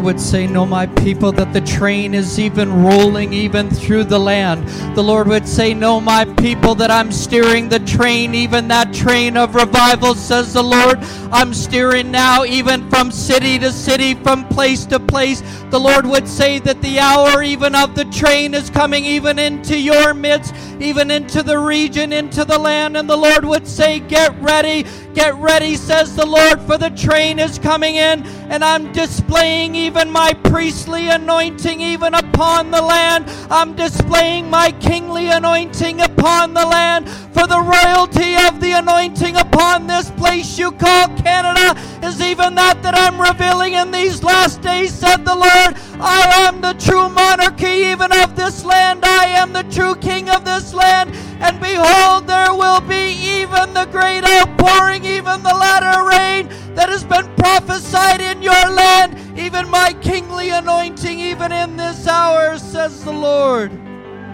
would say, no, my people, that the train is even rolling even through the land. The Lord would say, no, my people, that I'm steering the train, even that train of revival, says the Lord. I'm steering now even from city to city, from place to place. The Lord would say that the hour even of the train is coming even into your midst, even into the region, into the land. And the Lord would say, get ready, says the Lord, for the train is coming in, and I'm displaying even my priestly anointing even upon the land. I'm displaying my kingly anointing upon the land, for the royalty of the anointing upon this place you call Canada is even that I'm revealing in these last days, said the Lord. I am the true monarchy even of this land. I am the true king of this land. And behold, there will be even the great outpouring, even the latter rain that has been prophesied in your land, even my kingly anointing even in this hour, says the Lord.